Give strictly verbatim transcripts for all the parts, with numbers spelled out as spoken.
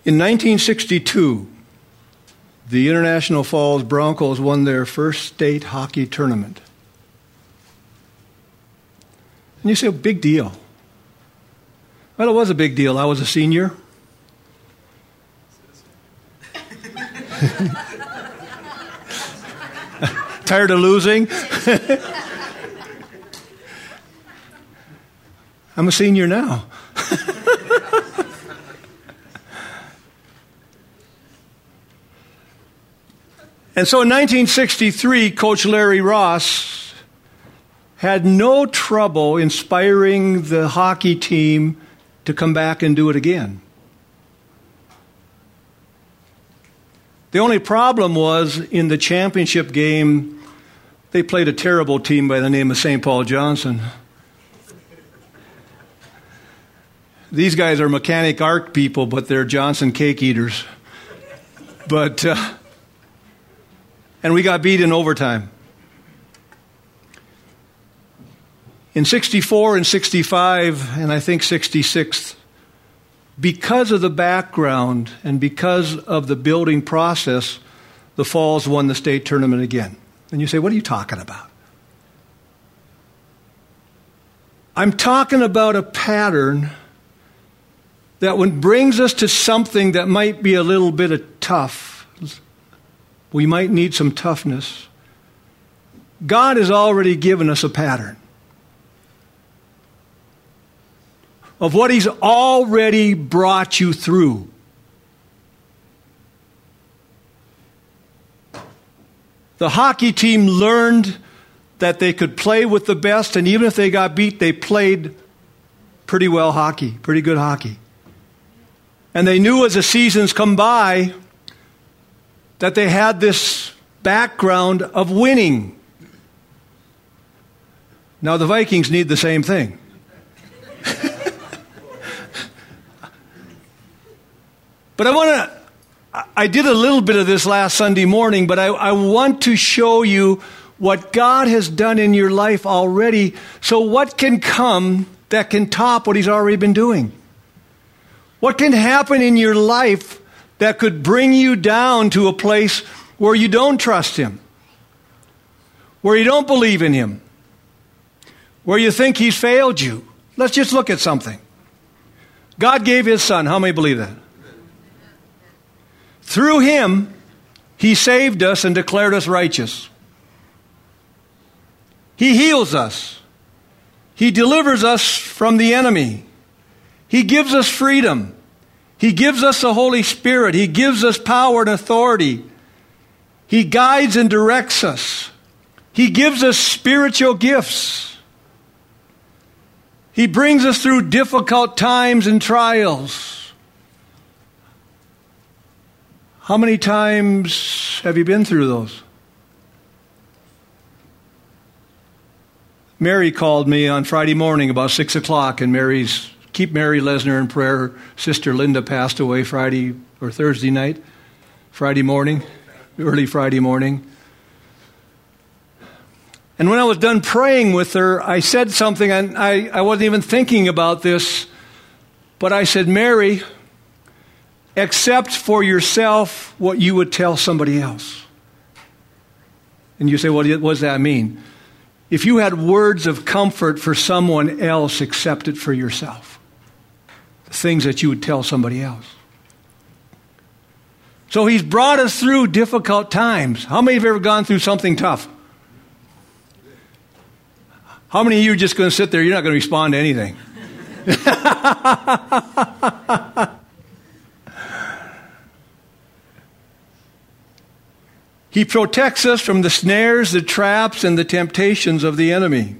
In nineteen sixty-two, the International Falls Broncos won their first state hockey tournament. And you say, big deal. Well, it was a big deal. I was a senior. Tired of losing? I'm a senior now. And so in nineteen sixty-three, Coach Larry Ross had no trouble inspiring the hockey team to come back and do it again. The only problem was in the championship game, they played a terrible team by the name of Saint Paul Johnson. These guys are mechanic art people, but they're Johnson cake eaters. But, uh, and we got beat in overtime. In sixty-four and sixty-five, and I think sixty-six, because of the background and because of the building process, the Falls won the state tournament again. And you say, what are you talking about? I'm talking about a pattern that when brings us to something that might be a little bit of tough, we might need some toughness. God has already given us a pattern of what He's already brought you through. The hockey team learned that they could play with the best, and even if they got beat, they played pretty well hockey, pretty good hockey. And they knew as the seasons come by that they had this background of winning. Now the Vikings need the same thing. But I want to, I did a little bit of this last Sunday morning, but I, I want to show you what God has done in your life already. So what can come that can top what He's already been doing? What can happen in your life that could bring you down to a place where you don't trust Him, where you don't believe in Him, where you think He's failed you? Let's just look at something. God gave His Son. How many believe that? Through Him, He saved us and declared us righteous. He heals us. He delivers us from the enemy. He gives us freedom. He gives us the Holy Spirit. He gives us power and authority. He guides and directs us. He gives us spiritual gifts. He brings us through difficult times and trials. How many times have you been through those? Mary called me on Friday morning about six o'clock, and Mary's, keep Mary Lesnar in prayer. Her sister Linda passed away Friday or Thursday night, Friday morning, early Friday morning. And when I was done praying with her, I said something, and I, I wasn't even thinking about this, but I said, Mary, accept for yourself what you would tell somebody else. And you say, well, what does that mean? If you had words of comfort for someone else, accept it for yourself. The things that you would tell somebody else. So He's brought us through difficult times. How many have ever gone through something tough? How many of you are just going to sit there, you're not going to respond to anything? He protects us from the snares, the traps, and the temptations of the enemy.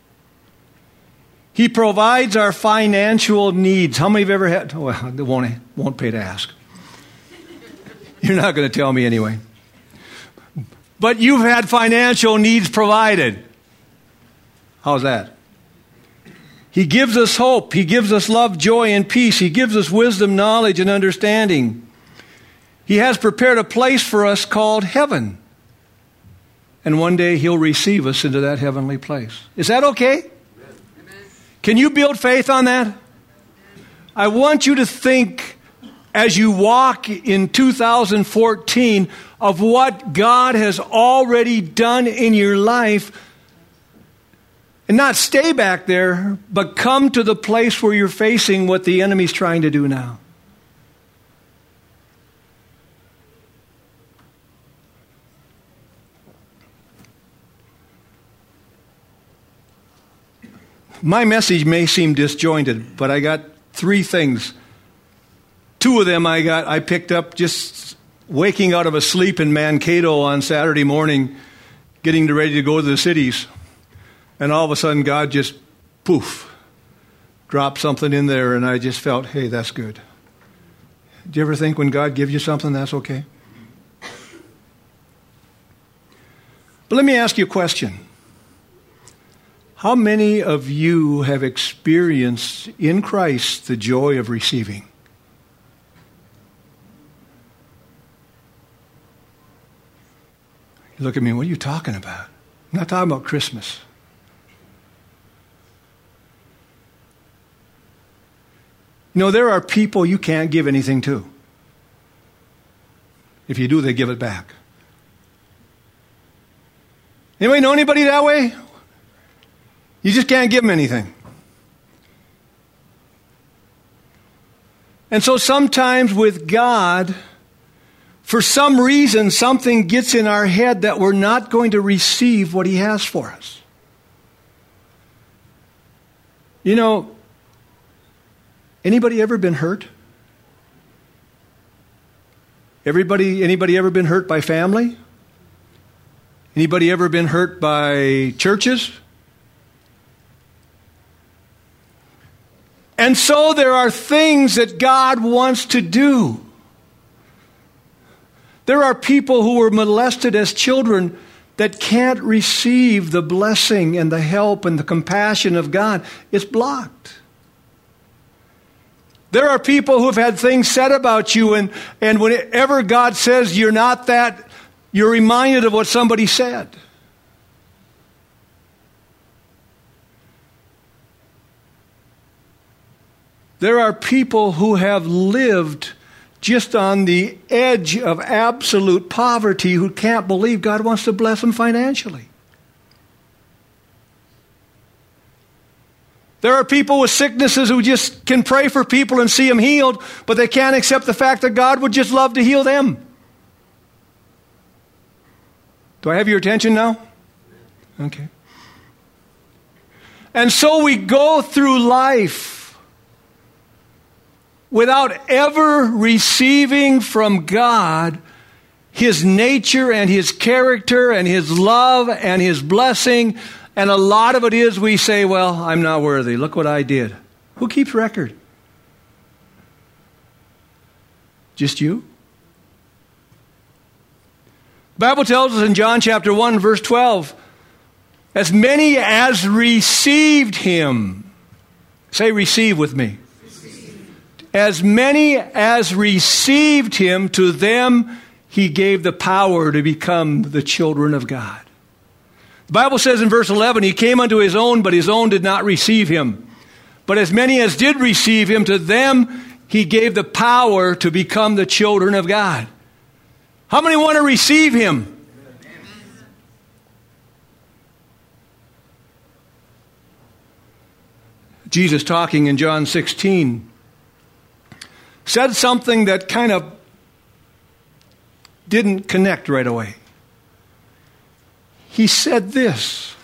He provides our financial needs. How many have ever had? Well, it won't, won't pay to ask. You're not going to tell me anyway. But you've had financial needs provided. How's that? He gives us hope. He gives us love, joy, and peace. He gives us wisdom, knowledge, and understanding. He has prepared a place for us called heaven. And one day He'll receive us into that heavenly place. Is that okay? Amen. Can you build faith on that? I want you to think as you walk in two thousand fourteen of what God has already done in your life, and not stay back there, but come to the place where you're facing what the enemy's trying to do now. My message may seem disjointed, but I got three things. Two of them I got I picked up just waking out of a sleep in Mankato on Saturday morning, getting ready to go to the cities. And all of a sudden God just, poof, dropped something in there, and I just felt, hey, that's good. Do you ever think when God gives you something, that's okay? But let me ask you a question. How many of you have experienced in Christ the joy of receiving? You look at me, what are you talking about? I'm not talking about Christmas. You know, there are people you can't give anything to. If you do, they give it back. Anybody know anybody that way? You just can't give them anything. And so sometimes with God, for some reason, something gets in our head that we're not going to receive what He has for us. You know, anybody ever been hurt? Everybody, anybody ever been hurt by family? Anybody ever been hurt by churches? And so there are things that God wants to do. There are people who were molested as children that can't receive the blessing and the help and the compassion of God. It's blocked. There are people who have had things said about you, and, and whenever God says you're not that, you're reminded of what somebody said. There are people who have lived just on the edge of absolute poverty who can't believe God wants to bless them financially. There are people with sicknesses who just can pray for people and see them healed, but they can't accept the fact that God would just love to heal them. Do I have your attention now? Okay. And so we go through life without ever receiving from God His nature and His character and His love and His blessing. And a lot of it is we say, well, I'm not worthy. Look what I did. Who keeps record? Just you? The Bible tells us in John chapter one, verse twelve, as many as received Him. Say receive with me. As many as received Him, to them He gave the power to become the children of God. The Bible says in verse eleven, He came unto His own, but His own did not receive Him. But as many as did receive Him, to them He gave the power to become the children of God. How many want to receive Him? Jesus talking in John sixteen said something that kind of didn't connect right away. He said this.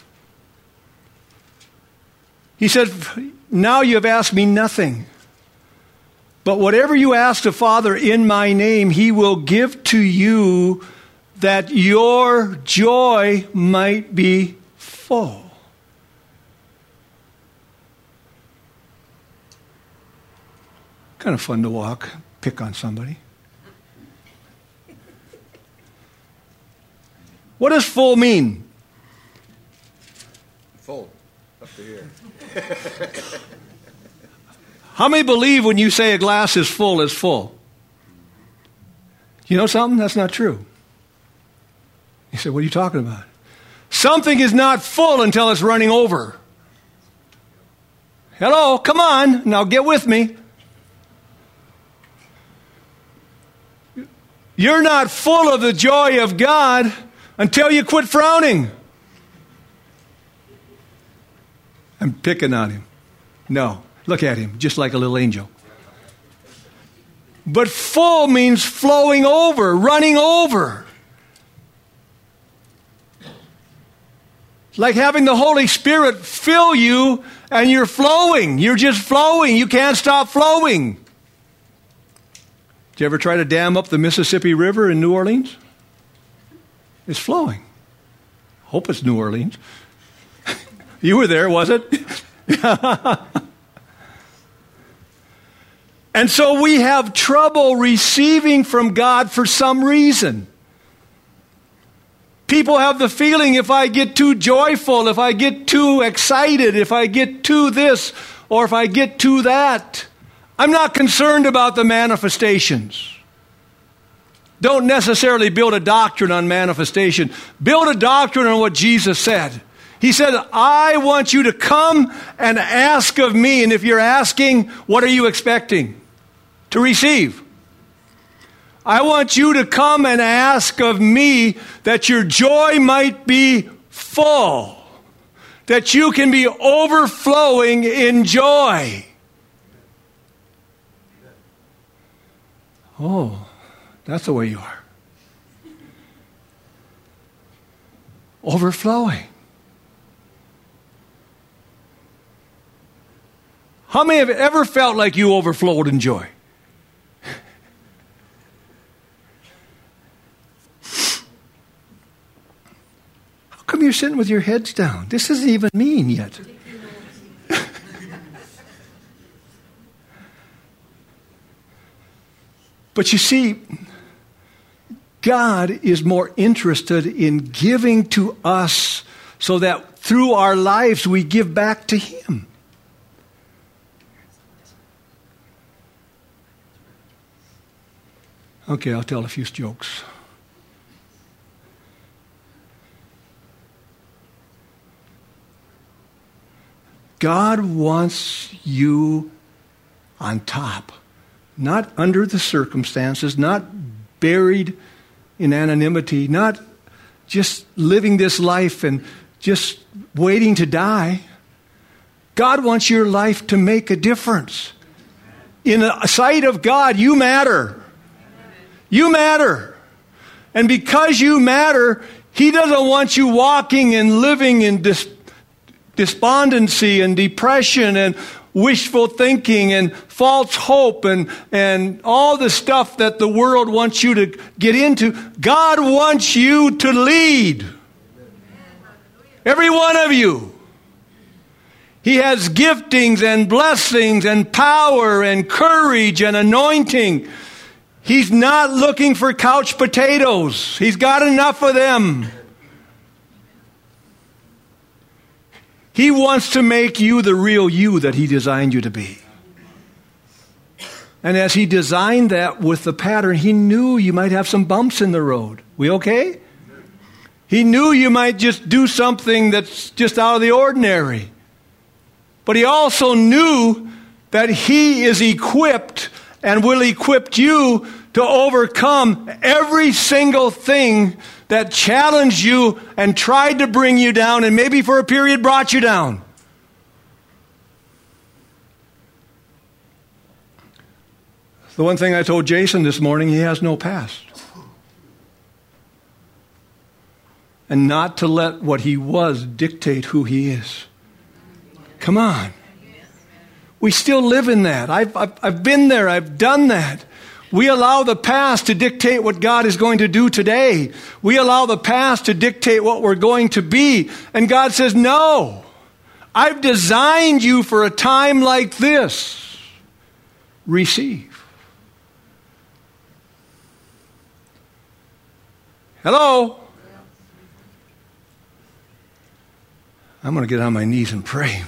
He said, now you have asked me nothing, but whatever you ask the Father in my name, He will give to you, that your joy might be full. Kind of fun to walk, pick on somebody. What does full mean? Full. Up to here. How many believe when you say a glass is full, it's full? You know something? That's not true. You say, what are you talking about? Something is not full until it's running over. Hello, come on, now get with me. You're not full of the joy of God until you quit frowning. I'm picking on him. No, look at him, just like a little angel. But full means flowing over, running over. Like having the Holy Spirit fill you and you're flowing. You're just flowing. You can't stop flowing. Did you ever try to dam up the Mississippi River in New Orleans? It's flowing. Hope it's New Orleans. You were there, was it? And so we have trouble receiving from God for some reason. People have the feeling if I get too joyful, if I get too excited, if I get too this, or if I get too that, I'm not concerned about the manifestations. Don't necessarily build a doctrine on manifestation. Build a doctrine on what Jesus said. He said, I want you to come and ask of me. And if you're asking, what are you expecting to receive? I want you to come and ask of me that your joy might be full, that you can be overflowing in joy. Oh, that's the way you are. Overflowing. How many have ever felt like you overflowed in joy? How come you're sitting with your heads down? This isn't even mean yet. But you see, God is more interested in giving to us so that through our lives we give back to Him. Okay, I'll tell a few jokes. God wants you on top, not under the circumstances, not buried in anonymity, not just living this life and just waiting to die. God wants your life to make a difference. In the sight of God, you matter. You matter. And because you matter, He doesn't want you walking and living in dis- despondency and depression and wishful thinking and false hope and, and all the stuff that the world wants you to get into. God wants you to lead. Every one of you. He has giftings and blessings and power and courage and anointing. He's not looking for couch potatoes. He's got enough of them. He wants to make you the real you that He designed you to be. And as He designed that with the pattern, He knew you might have some bumps in the road. We okay? He knew you might just do something that's just out of the ordinary. But He also knew that He is equipped and will equip you to overcome every single thing that challenged you and tried to bring you down and maybe for a period brought you down. The one thing I told Jason this morning, he has no past. And not to let what he was dictate who he is. Come on. We still live in that. I've, I've, I've been there. I've done that. We allow the past to dictate what God is going to do today. We allow the past to dictate what we're going to be. And God says, no, I've designed you for a time like this. Receive. Hello? I'm going to get on my knees and pray.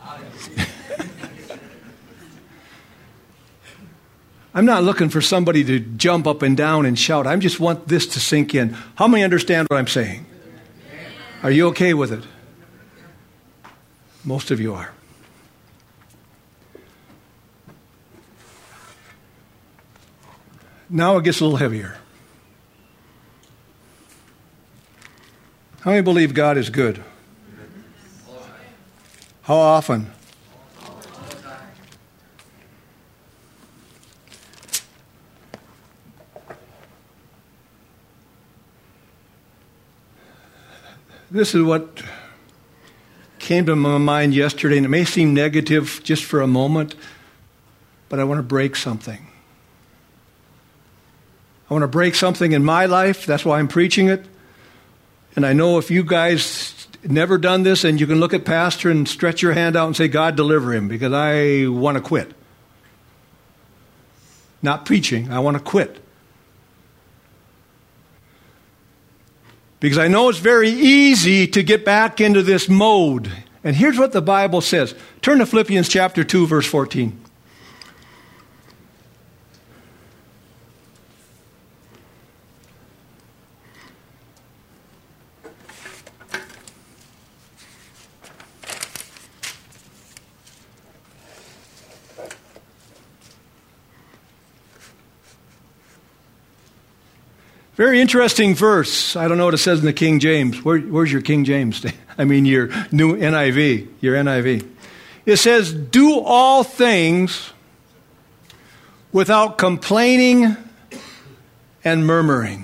I'm not looking for somebody to jump up and down and shout. I just want this to sink in. How many understand what I'm saying? Are you okay with it? Most of you are. Now it gets a little heavier. How many believe God is good? How often? This is what came to my mind yesterday, and it may seem negative just for a moment, but I want to break something. I want to break something in my life. That's why I'm preaching it. And I know if you guys never done this, and you can look at Pastor and stretch your hand out and say, God, deliver him, because I want to quit. Not preaching. I want to quit. Because I know it's very easy to get back into this mode. And here's what the Bible says. Turn to Philippians chapter two, verse fourteen. Very interesting verse. I don't know what it says in the King James. Where, where's your King James? I mean, your new N I V. Your N I V. It says, do all things without complaining and murmuring.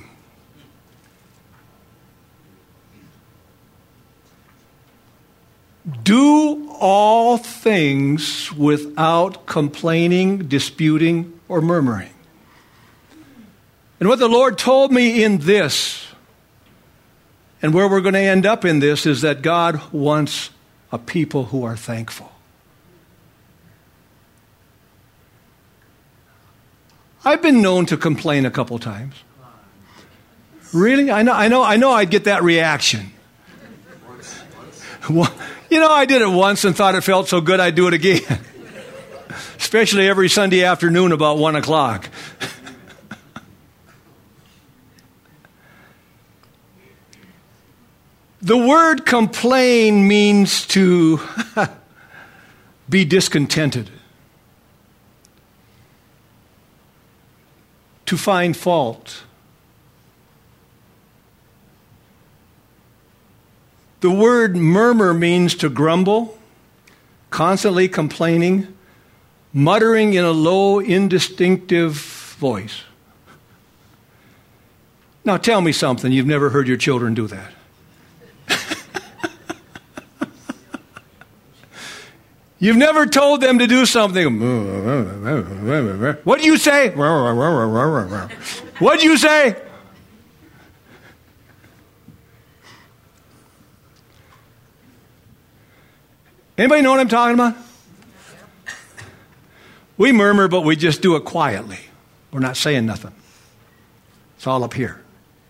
Do all things without complaining, disputing, or murmuring. And what the Lord told me in this, and where we're going to end up in this, is that God wants a people who are thankful. I've been known to complain a couple times. Really? I know, I know, I know I'd get that reaction. Well, you know, I did it once and thought it felt so good I'd do it again. Especially every Sunday afternoon about one o'clock. The word complain means to be discontented, to find fault. The word murmur means to grumble, constantly complaining, muttering in a low, indistinctive voice. Now tell me something, you've never heard your children do that. You've never told them to do something. What do you say? What do you say? Anybody know what I'm talking about? We murmur, but we just do it quietly. We're not saying nothing. It's all up here.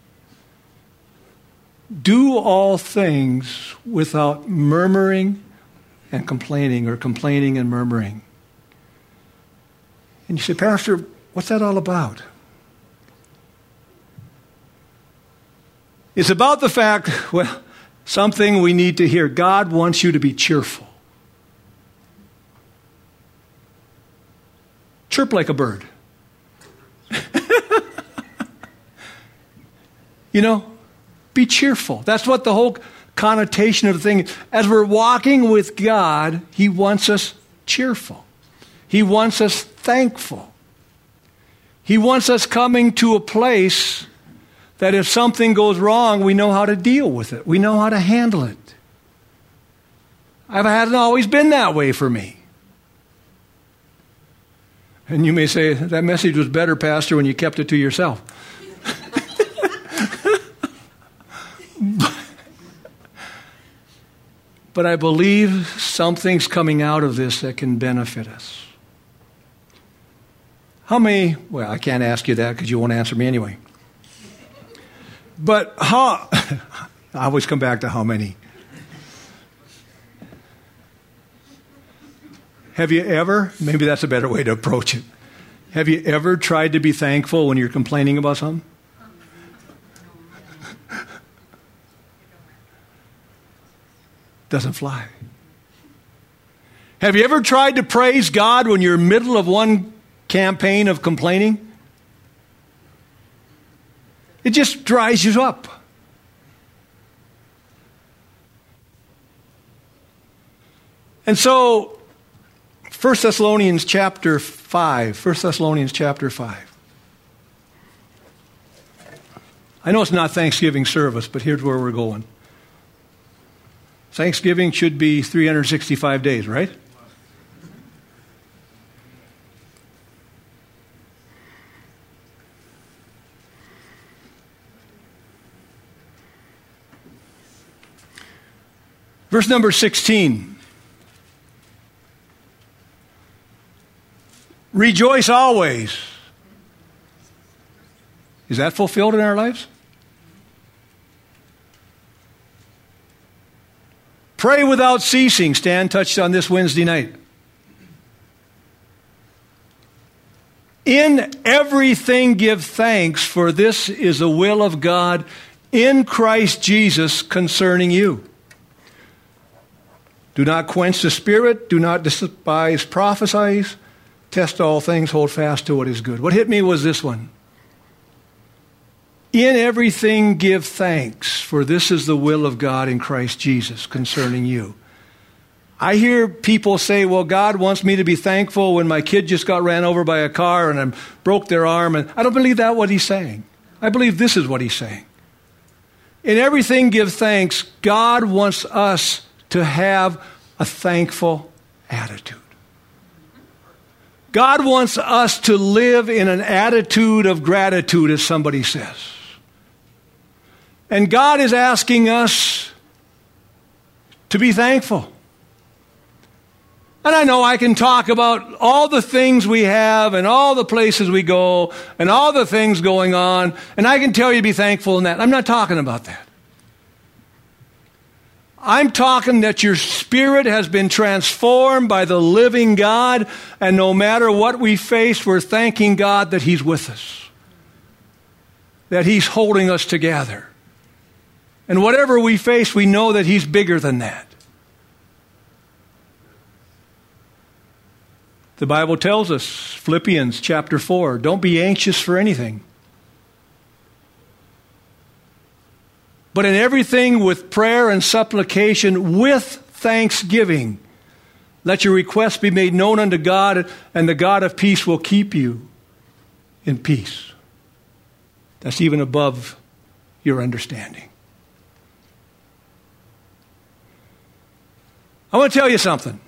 Do all things without murmuring and complaining, or complaining and murmuring. And you say, Pastor, what's that all about? It's about the fact, well, something we need to hear. God wants you to be cheerful. Chirp like a bird. You know, be cheerful. That's what the whole connotation of the thing. As we're walking with God, He wants us cheerful. He wants us thankful. He wants us coming to a place that if something goes wrong, we know how to deal with it. We know how to handle it. It hasn't always been that way for me. And you may say, that message was better, Pastor, when you kept it to yourself. But I believe something's coming out of this that can benefit us. How many, well, I can't ask you that because you won't answer me anyway. But how, I always come back to how many. Have you ever, maybe that's a better way to approach it. Have you ever tried to be thankful when you're complaining about something? Doesn't fly. Have you ever tried to praise God when you're in the middle of one campaign of complaining? It just dries you up. And so, First Thessalonians chapter five. First Thessalonians chapter five. I know it's not Thanksgiving service, but here's where we're going. Thanksgiving should be three hundred sixty-five days, right? Verse number sixteen. Rejoice always. Is that fulfilled in our lives? Pray without ceasing. Stan touched on this Wednesday night. In everything give thanks, for this is the will of God in Christ Jesus concerning you. Do not quench the spirit. Do not despise prophecies. Test all things. Hold fast to what is good. What hit me was this one. In everything give thanks, for this is the will of God in Christ Jesus concerning you. I hear people say, well, God wants me to be thankful when my kid just got ran over by a car and I broke their arm. And I don't believe that's what he's saying. I believe this is what he's saying. In everything give thanks. God wants us to have a thankful attitude. God wants us to live in an attitude of gratitude, as somebody says. And God is asking us to be thankful. And I know I can talk about all the things we have and all the places we go and all the things going on, and I can tell you to be thankful in that. I'm not talking about that. I'm talking that your spirit has been transformed by the living God, and no matter what we face, we're thanking God that He's with us, that He's holding us together. And whatever we face, we know that He's bigger than that. The Bible tells us, Philippians chapter four, don't be anxious for anything, but in everything with prayer and supplication with thanksgiving, let your requests be made known unto God, and the God of peace will keep you in peace. That's even above your understanding. I want to tell you something.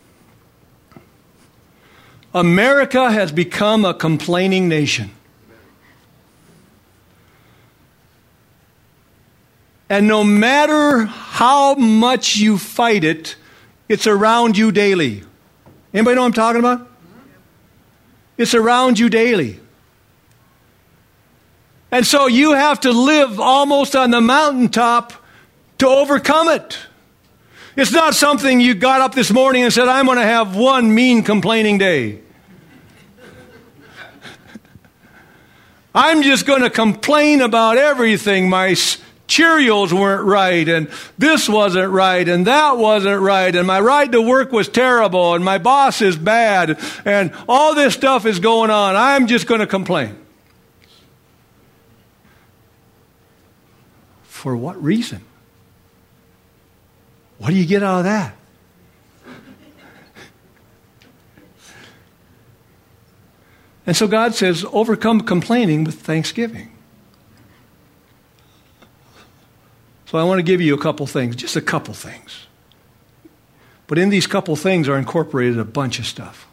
America has become a complaining nation. And no matter how much you fight it, it's around you daily. Anybody know what I'm talking about? It's around you daily. And so you have to live almost on the mountaintop to overcome it. It's not something you got up this morning and said, I'm going to have one mean complaining day. I'm just going to complain about everything. My Cheerios weren't right, and this wasn't right, and that wasn't right, and my ride to work was terrible, and my boss is bad, and all this stuff is going on. I'm just going to complain. For what reason? What do you get out of that? And so God says, overcome complaining with thanksgiving. So I want to give you a couple things, just a couple things. But in these couple things are incorporated a bunch of stuff.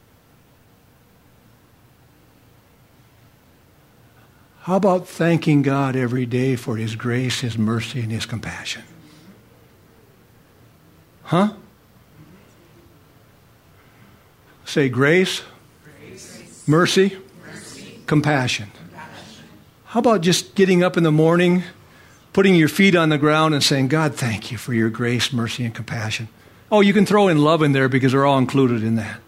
How about thanking God every day for His grace, His mercy, and His compassion? Huh? Say grace, grace. Mercy, mercy. Compassion. compassion. How about just getting up in the morning, putting your feet on the ground and saying, God, thank you for your grace, mercy, and compassion. Oh, you can throw in love in there because they're all included in that.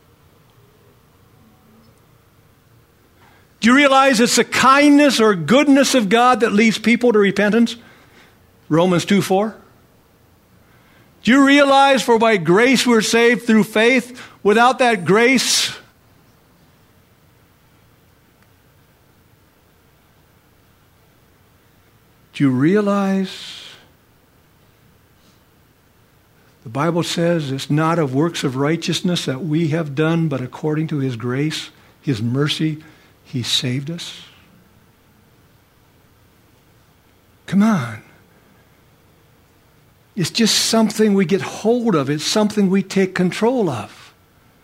Do you realize it's the kindness or goodness of God that leads people to repentance? Romans two four. Do you realize for by grace we're saved through faith? Without that grace, do you realize the Bible says it's not of works of righteousness that we have done, but according to his grace, his mercy, he saved us. Come on. It's just something we get hold of. It's something we take control of.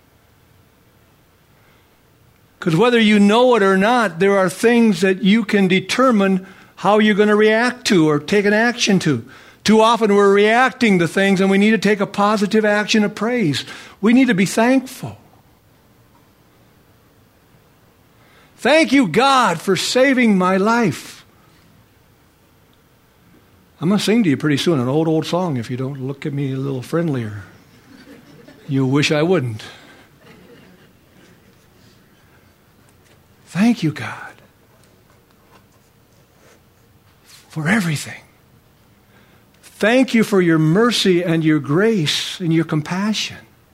Because whether you know it or not, there are things that you can determine how you're going to react to or take an action to. Too often we're reacting to things and we need to take a positive action of praise. We need to be thankful. Thank you, God, for saving my life. I'm going to sing to you pretty soon an old, old song if you don't look at me a little friendlier. You'll wish I wouldn't. Thank you, God, for everything. Thank you for your mercy and your grace and your compassion.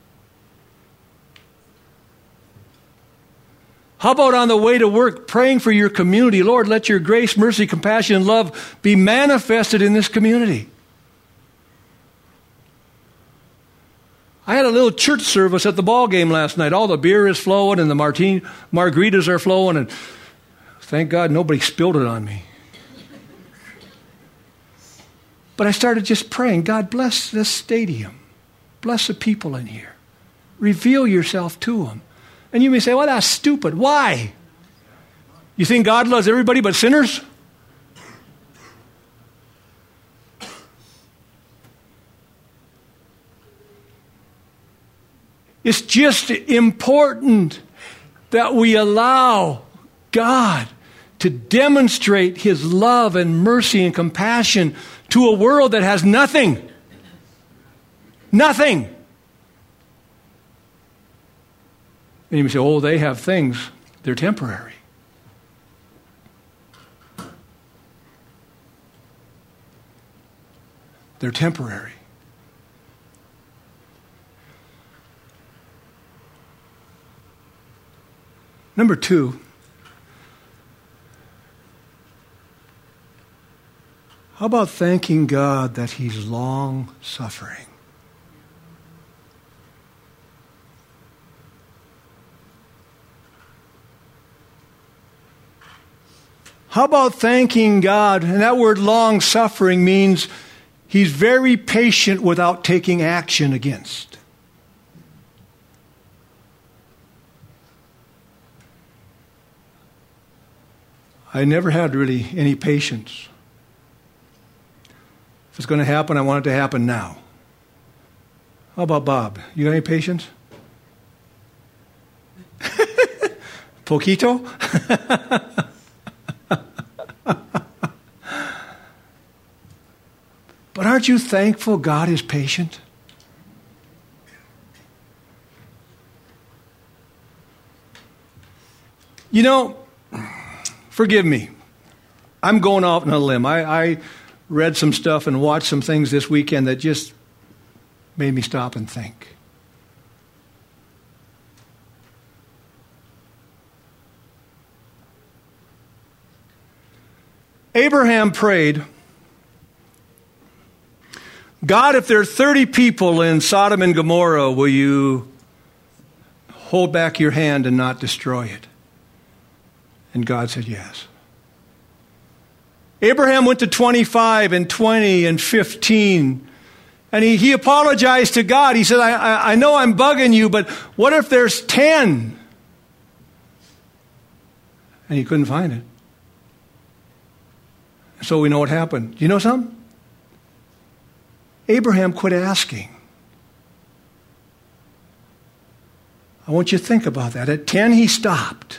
How about on the way to work, praying for your community? Lord, let your grace, mercy, compassion, and love be manifested in this community. I had a little church service at the ball game last night. All the beer is flowing and the martini, margaritas are flowing, and thank God nobody spilled it on me. But I started just praying, God, bless this stadium. Bless the people in here. Reveal yourself to them. And you may say, well, that's stupid. Why? You think God loves everybody but sinners? It's just important that we allow God to demonstrate his love and mercy and compassion to a world that has nothing. Nothing. And you may say, oh, they have things. They're temporary. They're temporary. Number two, how about thanking God that he's long-suffering? How about thanking God? And that word long-suffering means he's very patient without taking action against. I never had really any patience. If it's going to happen, I want it to happen now. How about Bob? You got any patience? Poquito? But aren't you thankful God is patient? You know, forgive me. I'm going off on a limb. I, I read some stuff and watched some things this weekend that just made me stop and think. Abraham prayed, God, if there are thirty people in Sodom and Gomorrah, will you hold back your hand and not destroy it? And God said yes. Abraham went to twenty-five and twenty and fifteen, and he, he apologized to God. He said, I, I, I know I'm bugging you, but what if there's ten? And he couldn't find it. So we know what happened. Do you know something? Abraham quit asking. I want you to think about that. At ten, he stopped.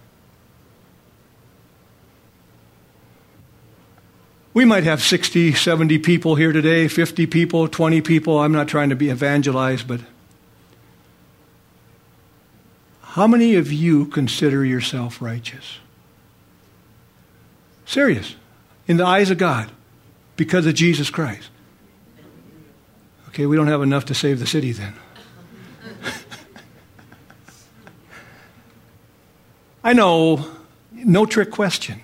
We might have sixty, seventy people here today, fifty people, twenty people. I'm not trying to be evangelized, but how many of you consider yourself righteous? Serious. In the eyes of God. Because of Jesus Christ. Okay, we don't have enough to save the city then. I know, no trick question.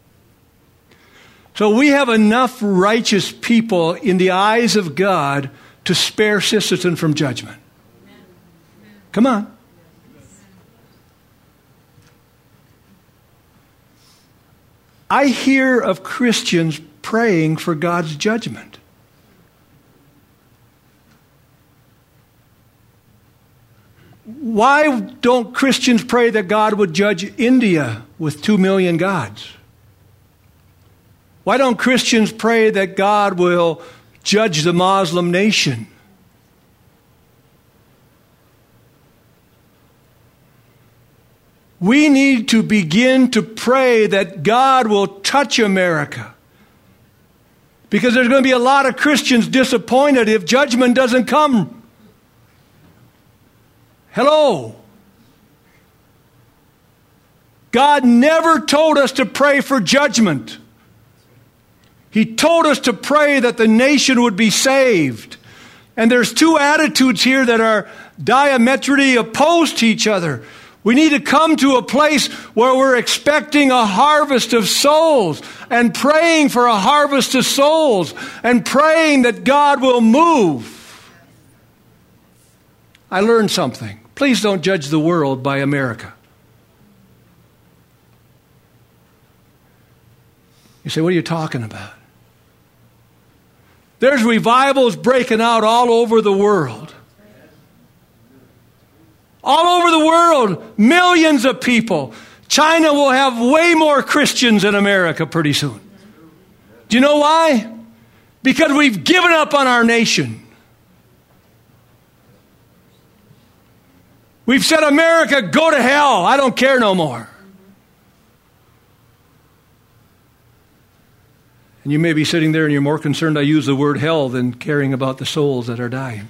So we have enough righteous people in the eyes of God to spare Sisselton from judgment. Come on. I hear of Christians praying for God's judgment. Why don't Christians pray that God would judge India with two million gods? Why don't Christians pray that God will judge the Muslim nation? We need to begin to pray that God will touch America. Because there's going to be a lot of Christians disappointed if judgment doesn't come. Hello. God never told us to pray for judgment. He told us to pray that the nation would be saved. And there's two attitudes here that are diametrically opposed to each other. We need to come to a place where we're expecting a harvest of souls and praying for a harvest of souls and praying that God will move. I learned something. Please don't judge the world by America. You say, what are you talking about? There's revivals breaking out all over the world. All over the world, millions of people. China will have way more Christians than America pretty soon. Do you know why? Because we've given up on our nation. We've said, America, go to hell. I don't care no more. And you may be sitting there and you're more concerned I use the word hell than caring about the souls that are dying.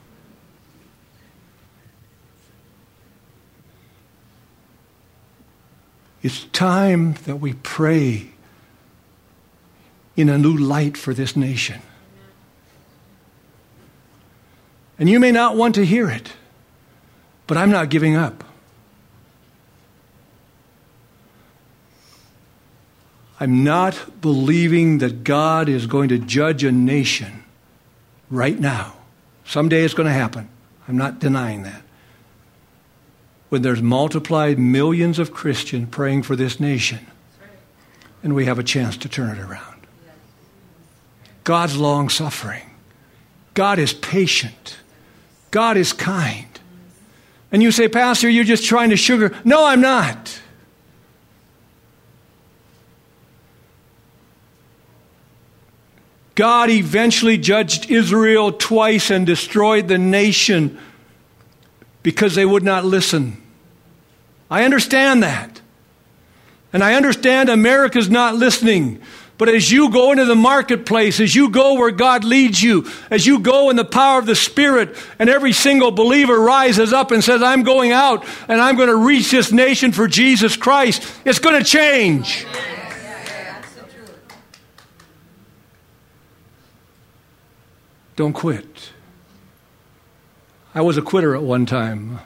It's time that we pray in a new light for this nation. And you may not want to hear it, but I'm not giving up. I'm not believing that God is going to judge a nation right now. Someday it's going to happen. I'm not denying that. When there's multiplied millions of Christians praying for this nation, and we have a chance to turn it around. God's long-suffering. God is patient. God is kind. And you say, Pastor, you're just trying to sugar. No, I'm not. God eventually judged Israel twice and destroyed the nation because they would not listen. I understand that. And I understand America's not listening. But as you go into the marketplace, as you go where God leads you, as you go in the power of the Spirit, and every single believer rises up and says, I'm going out and I'm going to reach this nation for Jesus Christ, it's going to change. Don't quit. I was a quitter at one time.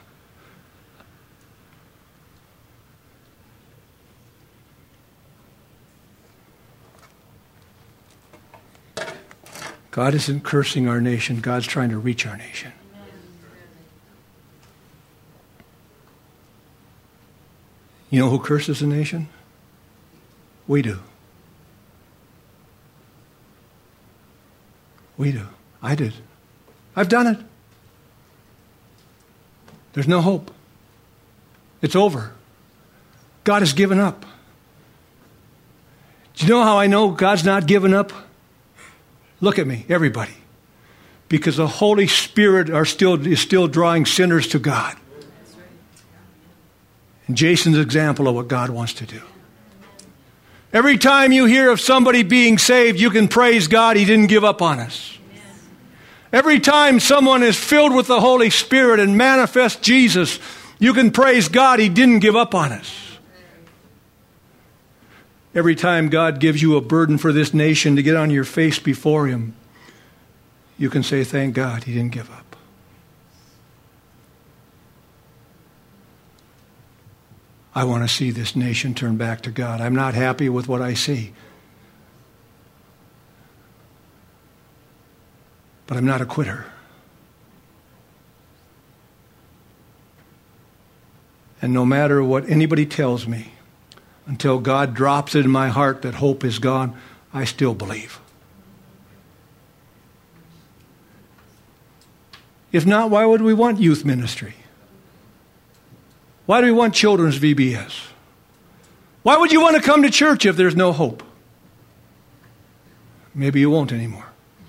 God isn't cursing our nation. God's trying to reach our nation. You know who curses a nation? We do. We do. I did. I've done it. There's no hope. It's over. God has given up. Do you know how I know God's not given up? Look at me, everybody. Because the Holy Spirit are still, is still drawing sinners to God. And Jason's example of what God wants to do. Every time you hear of somebody being saved, you can praise God. He didn't give up on us. Every time someone is filled with the Holy Spirit and manifests Jesus, you can praise God. He didn't give up on us. Every time God gives you a burden for this nation to get on your face before Him, you can say, thank God He didn't give up. I want to see this nation turn back to God. I'm not happy with what I see. But I'm not a quitter. And no matter what anybody tells me, until God drops it in my heart that hope is gone, I still believe. If not, why would we want youth ministry? Why do we want children's V B S? Why would you want to come to church if there's no hope? Maybe you won't anymore.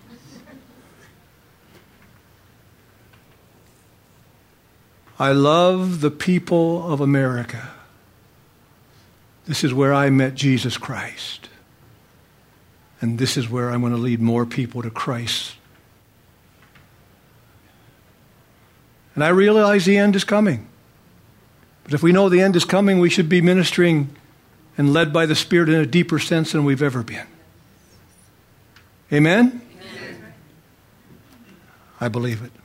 I love the people of America. This is where I met Jesus Christ. And this is where I'm going to lead more people to Christ. And I realize the end is coming. But if we know the end is coming, we should be ministering and led by the Spirit in a deeper sense than we've ever been. Amen? Amen. I believe it.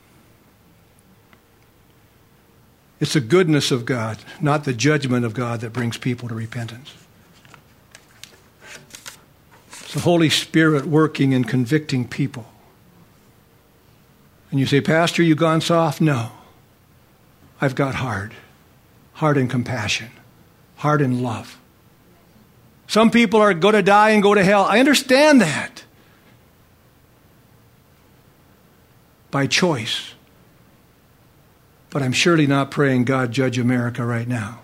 It's the goodness of God, not the judgment of God, that brings people to repentance. It's the Holy Spirit working and convicting people. And you say, Pastor, you've gone soft? No. I've got hard. Hard in compassion. Hard in love. Some people are going to die and go to hell. I understand that. By choice. But I'm surely not praying, God, judge America right now.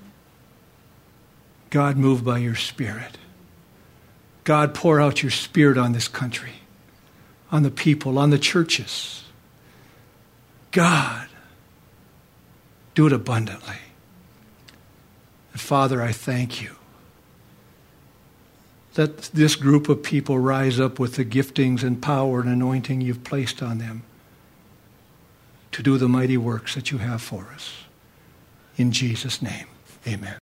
God, move by your Spirit. God, pour out your Spirit on this country, on the people, on the churches. God, do it abundantly. And Father, I thank you. Let this group of people rise up with the giftings and power and anointing you've placed on them to do the mighty works that you have for us. In Jesus' name, amen.